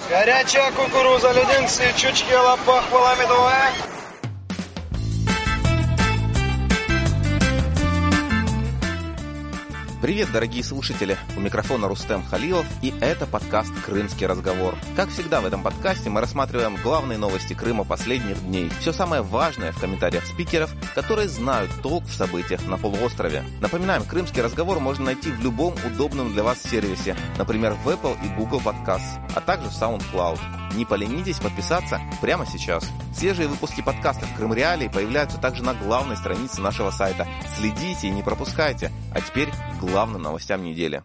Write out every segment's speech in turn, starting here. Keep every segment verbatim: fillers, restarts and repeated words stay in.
Горячая кукуруза, леденцы, чучки, лопах, медовая. Привет, дорогие слушатели! У микрофона Рустем Халилов, и это подкаст «Крымский разговор». Как всегда в этом подкасте мы рассматриваем главные новости Крыма последних дней, все самое важное в комментариях спикеров, которые знают толк в событиях на полуострове. Напоминаем, «Крымский разговор» можно найти в любом удобном для вас сервисе, например, в Apple и Google Podcasts, а также в SoundCloud. Не поленитесь подписаться прямо сейчас. Свежие выпуски подкастов «Крым Реалии» появляются также на главной странице нашего сайта. Следите и не пропускайте. А теперь к главным новостям недели.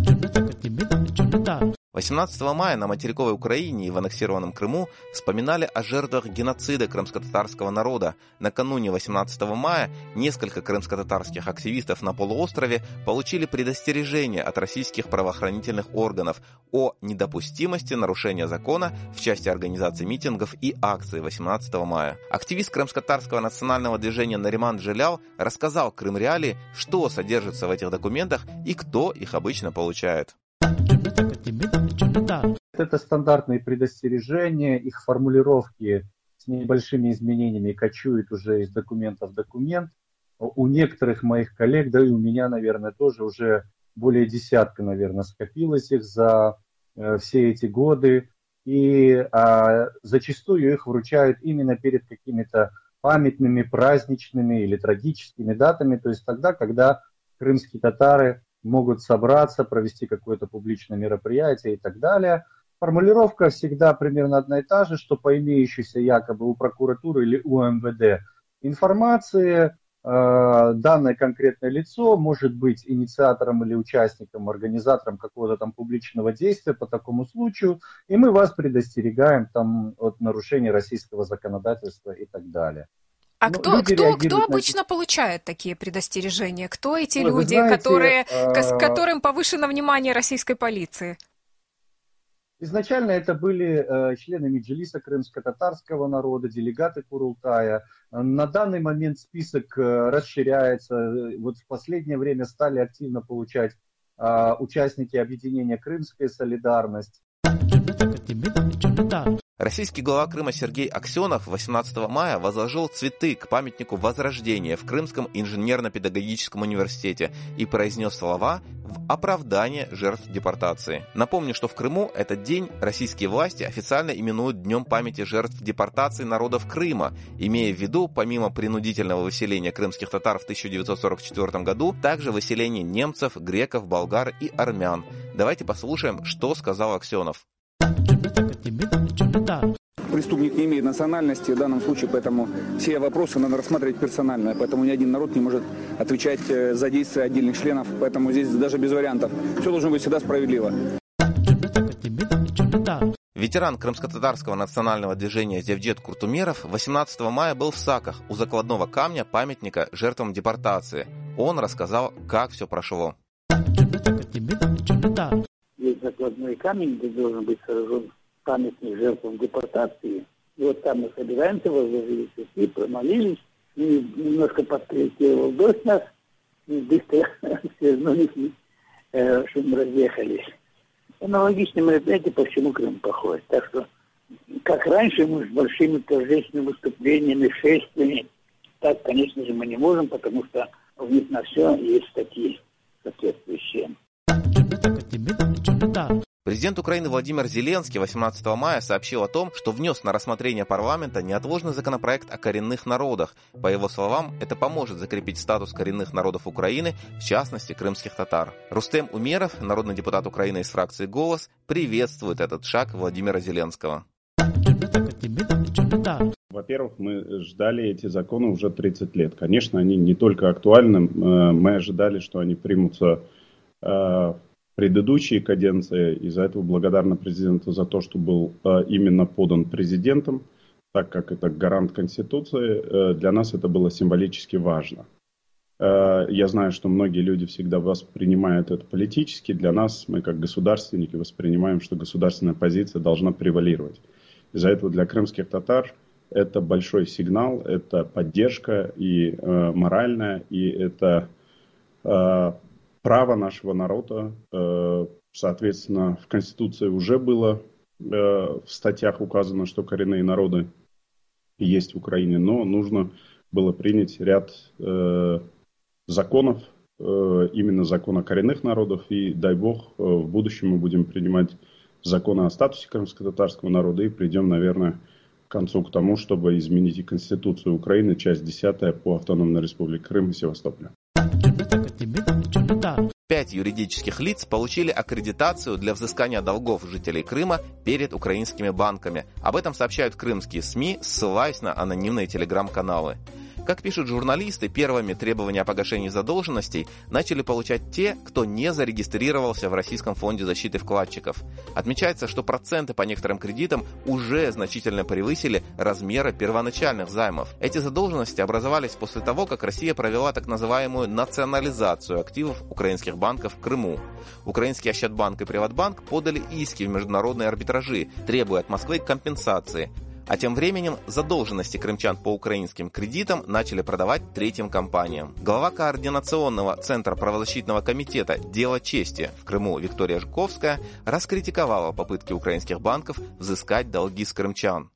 восемнадцатого мая на материковой Украине и в аннексированном Крыму вспоминали о жертвах геноцида крымско-татарского народа. Накануне восемнадцатого мая несколько крымско-татарских активистов на полуострове получили предостережение от российских правоохранительных органов о недопустимости нарушения закона в части организации митингов и акций восемнадцатого мая. Активист крымско-татарского национального движения Нариман Джелял рассказал Крым Реалии, что содержится в этих документах и кто их обычно получает. Это стандартные предостережения, их формулировки с небольшими изменениями кочуют уже из документа в документ. У некоторых моих коллег, да и у меня, наверное, тоже уже более десятка, наверное, скопилось их за э, все эти годы. И а, зачастую их вручают именно перед какими-то памятными, праздничными или трагическими датами, то есть тогда, когда крымские татары могут собраться, провести какое-то публичное мероприятие и так далее. Формулировка всегда примерно одна и та же, что по имеющейся якобы у прокуратуры или у эм вэ дэ информации, э, данное конкретное лицо может быть инициатором или участником, организатором какого-то там публичного действия по такому случаю, и мы вас предостерегаем там от нарушения российского законодательства и так далее. А ну, кто, кто, кто на... обычно получает такие предостережения? Кто эти Ой, люди, знаете, которые, э... которым повышено внимание российской полиции? Изначально это были э, члены Меджлиса крымско-татарского народа, делегаты Курултая. На данный момент список э, расширяется. Вот в последнее время стали активно получать э, участники объединения «Крымская солидарность». Российский глава Крыма Сергей Аксенов восемнадцатого мая возложил цветы к памятнику Возрождения в Крымском инженерно-педагогическом университете и произнес слова в оправдание жертв депортации. Напомню, что в Крыму этот день российские власти официально именуют Днем памяти жертв депортации народов Крыма, имея в виду, помимо принудительного выселения крымских татар в тысяча девятьсот сорок четвёртом году, также выселение немцев, греков, болгар и армян. Давайте послушаем, что сказал Аксенов. Преступник не имеет национальности в данном случае, поэтому все вопросы надо рассматривать персонально, поэтому ни один народ не может отвечать за действия отдельных членов, поэтому здесь даже без вариантов. Все должно быть всегда справедливо. Ветеран крымско-татарского национального движения Зевдет Куртумеров восемнадцатого мая был в Саках у закладного камня памятника жертвам депортации. Он рассказал, как все прошло. Есть закладной камень, где должен быть сооружен памятник жертвам депортации. И вот там мы собираемся, возложили цветы, промолились. И немножко подкорректировал дождь нас. И быстро все вернулись, э, чтобы мы разъехались. Аналогичное мероприятие по всему Крыму походит. Так что, как раньше, мы с большими торжественными выступлениями, шествиями, так, конечно же, мы не можем, потому что у них на все есть статьи соответствующие. Президент Украины Владимир Зеленский восемнадцатого мая сообщил о том, что внес на рассмотрение парламента неотложный законопроект о коренных народах. По его словам, это поможет закрепить статус коренных народов Украины, в частности, крымских татар. Рустем Умеров, народный депутат Украины из фракции «Голос», приветствует этот шаг Владимира Зеленского. Во-первых, мы ждали эти законы уже тридцать лет. Конечно, они не только актуальны, мы ожидали, что они примутся в предыдущие каденции, и за это благодарна президенту за то, что был именно подан президентом, так как это гарант Конституции. Для нас это было символически важно. Я знаю, что многие люди всегда воспринимают это политически. Для нас, мы как государственники, воспринимаем, что государственная позиция должна превалировать. Из-за этого для крымских татар это большой сигнал, это поддержка и э, моральная, и это э, право нашего народа. Э, соответственно, в Конституции уже было в статьях указано, что коренные народы есть в Украине, но нужно было принять ряд э, законов, э, именно закон о коренных народах, и дай бог, э, в будущем мы будем принимать законы о статусе крымско-татарского народа и придем, наверное, к концу к тому, чтобы изменить и Конституцию Украины, часть десятая по Автономной Республике Крым и Севастополя. Пять юридических лиц получили аккредитацию для взыскания долгов жителей Крыма перед украинскими банками. Об этом сообщают крымские СМИ, ссылаясь на анонимные телеграм-каналы. Как пишут журналисты, первыми требования о погашении задолженностей начали получать те, кто не зарегистрировался в Российском фонде защиты вкладчиков. Отмечается, что проценты по некоторым кредитам уже значительно превысили размеры первоначальных займов. Эти задолженности образовались после того, как Россия провела так называемую национализацию активов украинских банков в Крыму. Украинский Ощадбанк и Приватбанк подали иски в международные арбитражи, требуя от Москвы компенсации. А тем временем задолженности крымчан по украинским кредитам начали продавать третьим компаниям. Глава Координационного центра правозащитного комитета «Дело чести» в Крыму Виктория Жуковская раскритиковала попытки украинских банков взыскать долги с крымчан.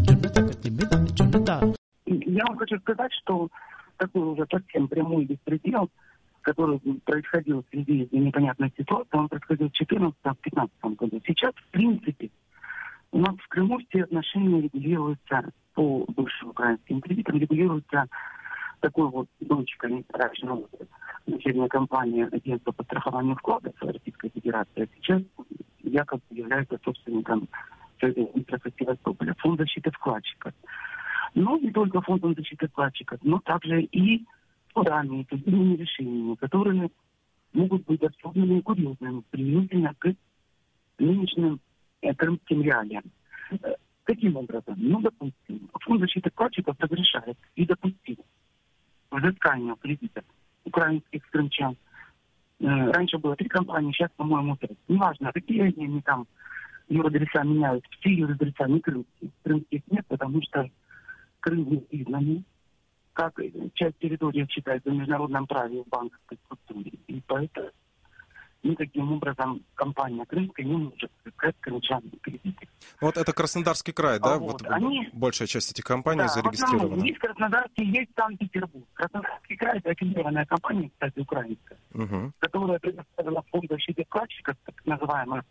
Я вам хочу сказать, что такой уже совсем прямой беспредел, который происходил в связи с непонятной ситуацией, он происходил в две тысячи четырнадцатом — две тысячи пятнадцатом году. Сейчас, в принципе, у нас в Крыму все отношения регулируются по бывшим украинским кредитам, регулируются такой вот дочкой дочерняя компания агентства по страхованию вкладов Российской Федерации, а сейчас якобы является собственником Севастополя, фонд защиты вкладчиков. Но не только фондом защиты вкладчиков, но также и судами, и судебными решениями, которые могут быть особенными и курьезными применительно к нынешним крымским реалиям. Каким образом? Ну, допустим, фонд защиты вкладчиков разрешает и допустил взыскание кредитов украинских крымчан. Раньше было три компании, сейчас, по-моему, пять. Неважно, какие они, они там юридреса меняют, все юридреса не крымские. Крымских нет, потому что Крым не признан как часть территории считается в международном праве в банковской структуре. И поэтому и таким образом компания крымская не может взыскать крымчанам кредиты. Вот это Краснодарский край, да? А вот, вот они... Большая часть этих компаний да, зарегистрирована. В основном есть Краснодарский, есть Санкт-Петербург. Краснодарский край — это аффилированная компания, кстати, украинская, угу. которая предоставила фонд защиты вкладчиков, так называемый,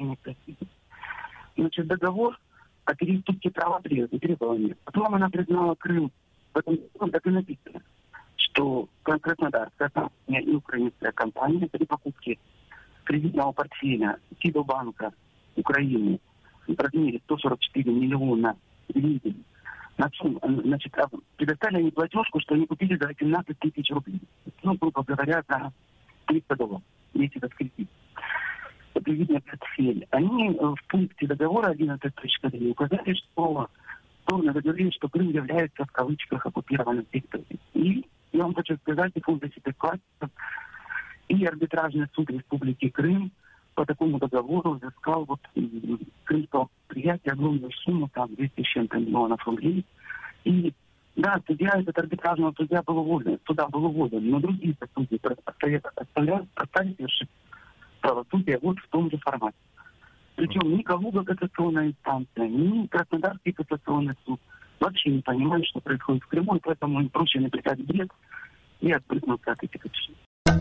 значит, договор о переступке права требования. Потом она признала Крым. В этом так и написано, что Краснодарская компания и украинская компания при покупке кредитного портфеля Кибербанка Украины в размере сто сорок четыре миллиона гривен, значит, предоставили они платежку, что они купили за семнадцать тысяч рублей. Ну, грубо говоря, за триста долларов, если это кредит. Кредитный портфель. Они в пункте договора одиннадцать точка три указали, что стороны договорились, что Крым является в кавычках оккупированной территорией. И я вам хочу сказать, и фонд защиты вкладчиков, и арбитражный суд Республики Крым по такому договору взыскал вот крымского предприятия огромную сумму, там двести с чем-то миллионов рублей. И да, судья, этот арбитражный судья был уволен, суда был уволен, но другие судьи остались вершить правосудие вот в том же формате. Причем ни Калуга кассационная инстанция, ни Краснодарский кассационный суд вообще не понимают, что происходит в Крыму, и поэтому им проще написать бред и отпрыгнуться от этих решений.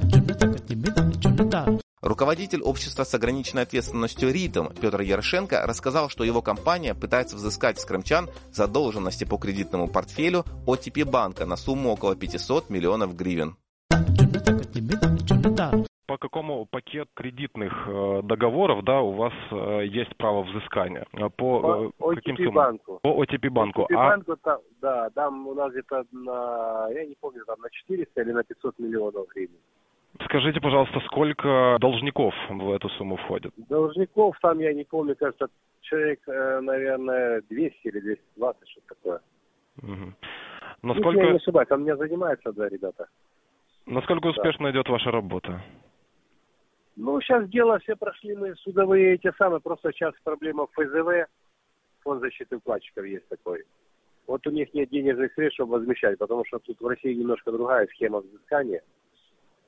Руководитель общества с ограниченной ответственностью «Ритм» Петр Ярошенко рассказал, что его компания пытается взыскать с крымчан задолженности по кредитному портфелю о ти пи банка на сумму около пятьсот миллионов гривен. По какому пакету кредитных э, договоров, да, у вас э, есть право взыскания? По, по каким о ти пи банку. По о ти пи банку. о ти пи а... банку там, да, там у нас где-то на, я не помню, там на четыреста или на пятьсот миллионов гривен. Скажите, пожалуйста, сколько должников в эту сумму входит? Должников там, я не помню, кажется, человек, наверное, двести или двести двадцать, что-то такое. Угу. Но ну, сколько... я не ошибаюсь, там меня занимаются, да, ребята. Насколько успешно да. идет ваша работа? Ну, сейчас дело все прошли, мы судовые эти самые, просто сейчас проблема в эф зэ вэ, фонд защиты вкладчиков есть такой. Вот у них нет денежных средств, чтобы возмещать, потому что тут в России немножко другая схема взыскания,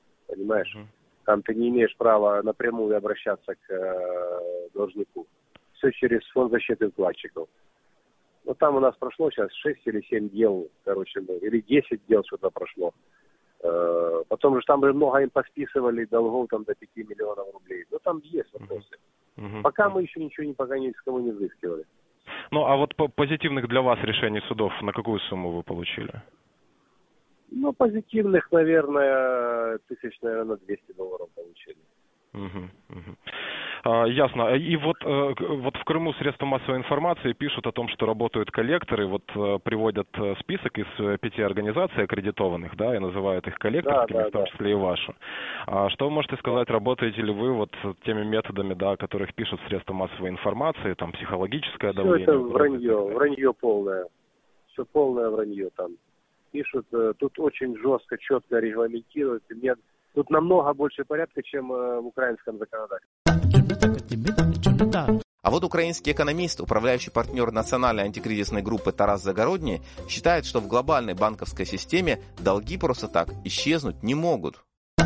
понимаешь? Uh-huh. Там ты не имеешь права напрямую обращаться к э, должнику. все через фонд защиты вкладчиков. Ну, там у нас прошло сейчас шесть или семь дел, короче, или десять дел что-то прошло. Потом же там же много им посписывали долгов там до пяти миллионов рублей. Ну, там есть вопросы. Uh-huh. Пока мы еще ничего не, пока ни с кого не взыскивали. Ну, а вот по позитивных для вас решений судов на какую сумму вы получили? Ну, позитивных, наверное, тысяч, наверное, двести долларов получили. Угу, угу. А, ясно. И вот, вот в Крыму средства массовой информации пишут о том, что работают коллекторы, вот приводят список из пяти организаций аккредитованных, да, и называют их коллекторскими, да, да, в том да. числе и вашу. А что вы можете сказать, работаете ли вы вот теми методами, да, о которых пишут средства массовой информации, там психологическое Все давление? Это вранье, вранье полное. Все полное вранье там. Пишут, тут очень жестко, четко регламентируют. Мне тут намного больше порядка, чем в украинском законодательстве. А вот украинский экономист, управляющий партнер национальной антикризисной группы Тарас Загородний, считает, что в глобальной банковской системе долги просто так исчезнуть не могут.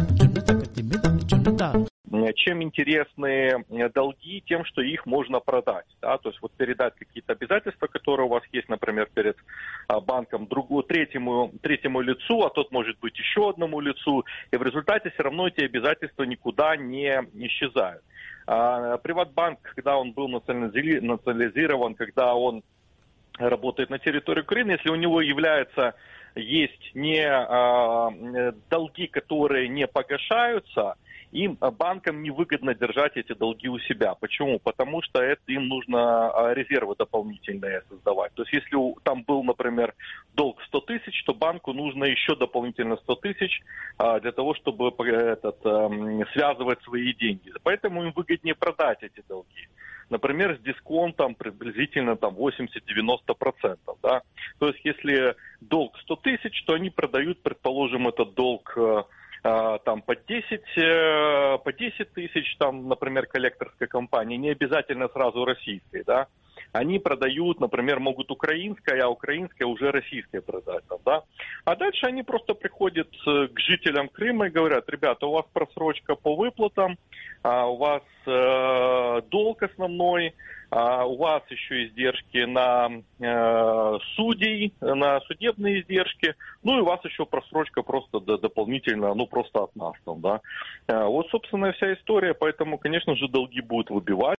Чем интересны долги? Тем, что их можно продать. Да? То есть вот передать какие-то обязательства, которые у вас есть, например, перед банком другому, третьему, третьему лицу, а тот может быть еще одному лицу, и в результате все равно эти обязательства никуда не исчезают. А Приватбанк, когда он был национализирован, когда он работает на территории Украины, если у него является, есть не а, долги, которые не погашаются, им, банкам, невыгодно держать эти долги у себя. Почему? Потому что это им нужно резервы дополнительные создавать. То есть если там был, например, долг сто тысяч, то банку нужно еще дополнительно сто тысяч для того, чтобы этот, связывать свои деньги. Поэтому им выгоднее продать эти долги. Например, с дисконтом приблизительно там восемьдесят-девяносто процентов. Да? То есть если долг сто тысяч, то они продают, предположим, этот долг там по десять, по десять тысяч, там, например, коллекторской компании, не обязательно сразу российской, да, они продают, например, могут украинская, а украинская уже российская продать, да, а дальше они просто приходят к жителям Крыма и говорят: ребята, у вас просрочка по выплатам, у вас э, долг основной, а у вас еще издержки на э, судей, на судебные издержки, ну и у вас еще просрочка просто д- дополнительно, ну просто от нас там, да. Э, вот, собственно, вся история, поэтому, конечно же, долги будут выбивать.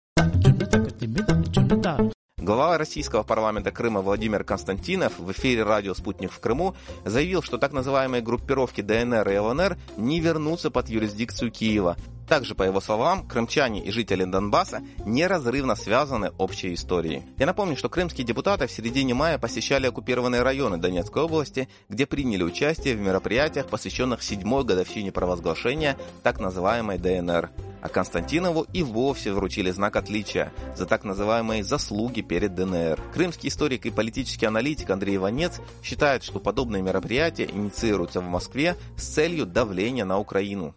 Глава российского парламента Крыма Владимир Константинов в эфире радио «Спутник» в Крыму заявил, что так называемые группировки ДНР и ЛНР не вернутся под юрисдикцию Киева. Также, по его словам, крымчане и жители Донбасса неразрывно связаны общей историей. Я напомню, что крымские депутаты в середине мая посещали оккупированные районы Донецкой области, где приняли участие в мероприятиях, посвященных седьмой годовщине провозглашения так называемой ДНР. А Константинову и вовсе вручили знак отличия за так называемые заслуги перед ДНР. Крымский историк и политический аналитик Андрей Иванец считает, что подобные мероприятия инициируются в Москве с целью давления на Україну.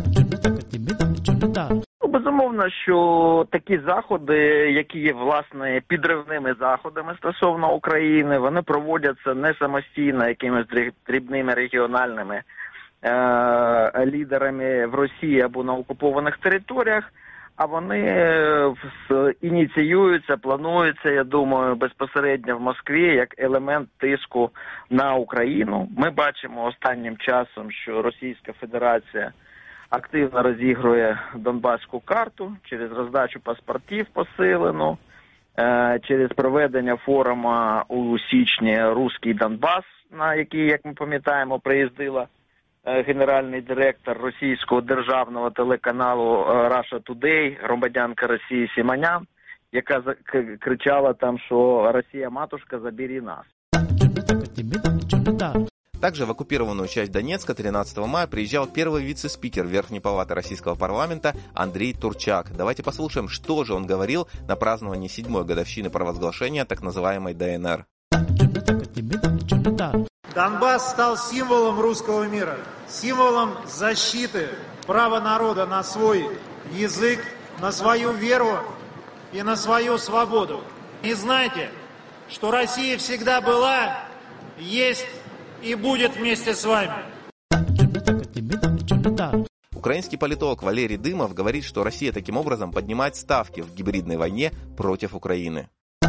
Ну, безумовно, що такі заходи, які є, власне, підривними заходами стосовно України, вони проводяться не самостійно якимись дрібними регіональними е- лідерами в Росії або на окупованих територіях, а вони ініціюються, плануються, я думаю, безпосередньо в Москві як елемент тиску на Україну. Ми бачимо останнім часом, що Російська Федерація активно розігрує Донбаську карту через роздачу паспортів посилену, через проведення форуму у січні «Руський Донбас», на який, як ми пам'ятаємо, приїздила генеральний директор російського державного телеканалу Russia Today, громадянка Росії Сіманян, яка кричала там, що «Росія-матушка, забери нас». Также в оккупированную часть Донецка тринадцатого мая приезжал первый вице-спикер Верхней Палаты Российского парламента Андрей Турчак. Давайте послушаем, что же он говорил на праздновании седьмой годовщины провозглашения так называемой ДНР. Донбасс стал символом русского мира, символом защиты права народа на свой язык, на свою веру и на свою свободу. И знайте, что Россия всегда была, есть и будет вместе с вами. Украинский политолог Валерий Дымов говорит, что Россия таким образом поднимает ставки в гибридной войне против Украины.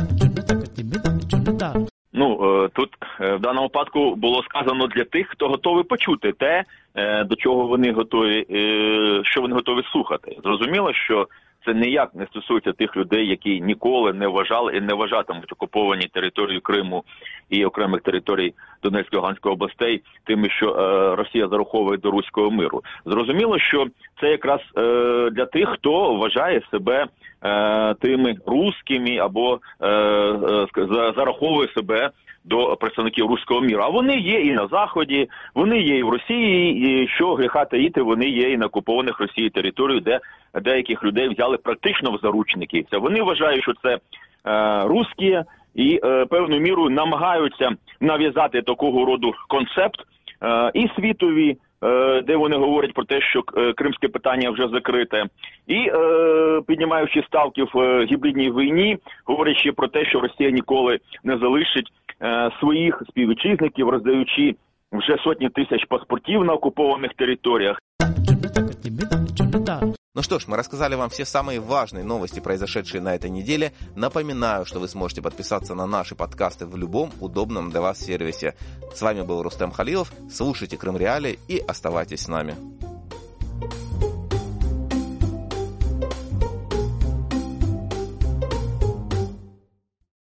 Ну, тут в даному випадку було сказано для тих, хто готовий почути те, до чого вони готові, що вони готові слухати. Зрозуміло, що це ніяк не стосується тих людей, які ніколи не вважали і не вважатимуть окуповані території Криму і окремих територій Донецької, Луганської областей тими, що е, Росія зараховує до руського миру. Зрозуміло, що це якраз е, для тих, хто вважає себе е, тими русскими або е, е, зараховує себе до представників руського міру. А вони є і на Заході, вони є і в Росії, і що гріха таїти, вони є і на окупованих Росією територіях, де деяких людей взяли практично в заручники. Це вони вважають, що це е, русські, і е, певною мірою намагаються нав'язати такого роду концепт е, і світові, е, де вони говорять про те, що е, кримське питання вже закрите, і е, піднімаючи ставки в е, гібридній війні, говорячи про те, що Росія ніколи не залишить е, своїх співвітчизників, роздаючи вже сотні тисяч паспортів на окупованных территориях. Ну что ж, мы рассказали вам все самые важные новости, произошедшие на этой неделе. Напоминаю, что вы сможете подписаться на наши подкасты в любом удобном для вас сервисе. С вами был Рустем Халилов. Слушайте Крым Реалии и оставайтесь с нами.